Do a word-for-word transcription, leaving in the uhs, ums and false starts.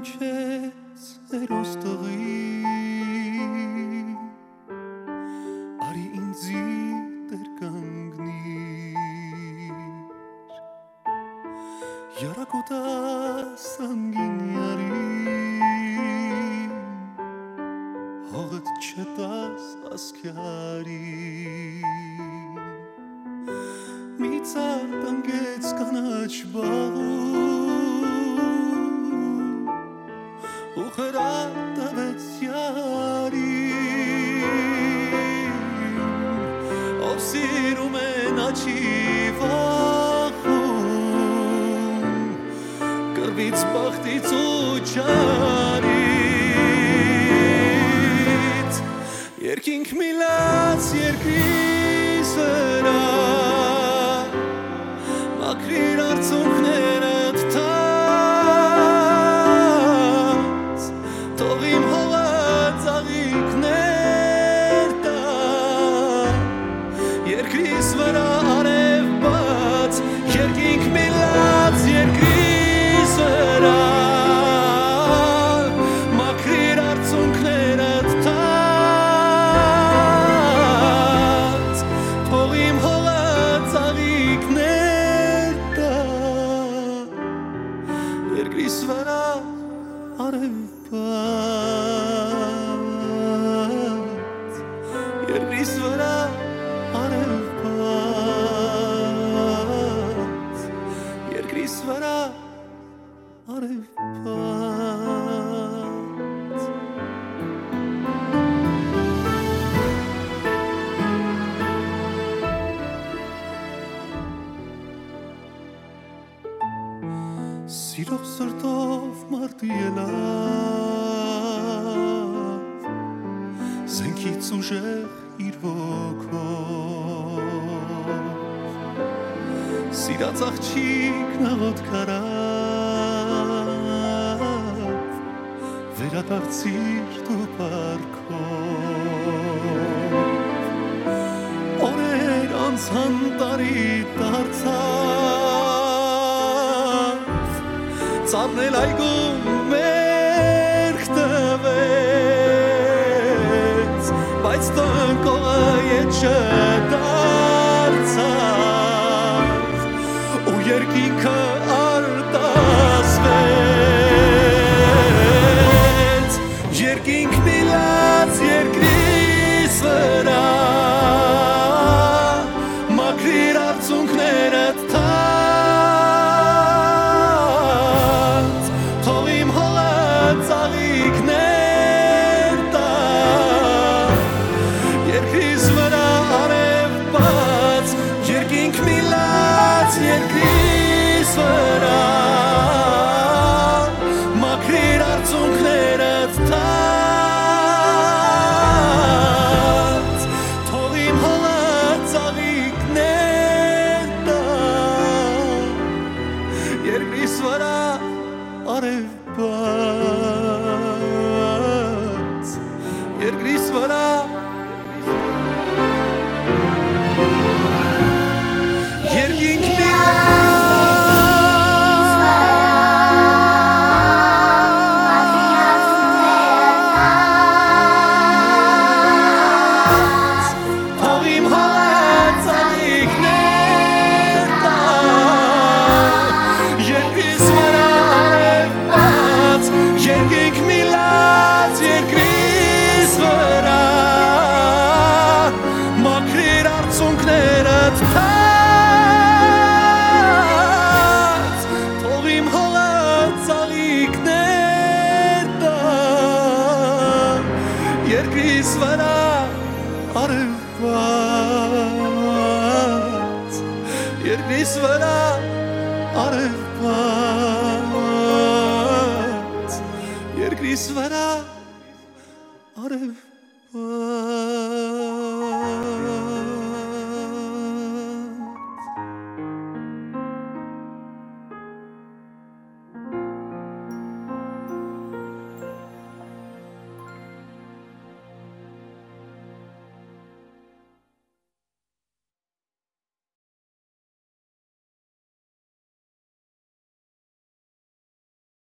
քեզ հերոստղի արի ինձի դեր կանգնիր Յարակոտաս անգին յարի հողդ չտաս ասքյարի մի ծար տանգեց կանաչ բաղում ու խրատ տվեց յարին ով սիրում է նա չի վախում կրվից բախտից ու չարից երկինք միլած երկրիս վրա մաքրիր արցունքներդ տաց թող իմ հողը ծաղիկներ տա երկրիս վրա արև բաց երկինք միլած երկրիս վրա մաքրիր արցունքներդ տաց թող իմ հողը ծաղիկներ երկրիս վրա արև բաց երկրիս վրա արև բաց երկրիս վրա արև բաց Սիրող սրտով մարդ ելավ Զենքից ուժեղ իր ոգով Սիրած աղջիկն աղոտ կարավ Վերադարձիր դու պարքով Օրեր անցան տարի դարձավ Ծառնել այգում մերկ տվեց Բայց տնկողը ետ չդարձավ ու երկինքը արտասվեց Երկինք միլած երկրիս վրա մաքրիր արցունքներդ ծաղիկներ տա երկրիս վրա արև բաց երկինք միլած երկրիս վրա մաքրիր արցունքներդ տաց թող իմ հողը ծաղիկներ տա երկրիս վրա արև բաց երկրիս վրա երկինք թող իմ հողը ծաղիկներ տա երկրիս վրա Երկինք միլած երկրիս վրա մաքրիր արցունքներդ տաց թող իմ հողը ծաղիկներ տա երկրիս վրա արև բաց երկրիս վրա արև բաց երկրիս վրա արև բաց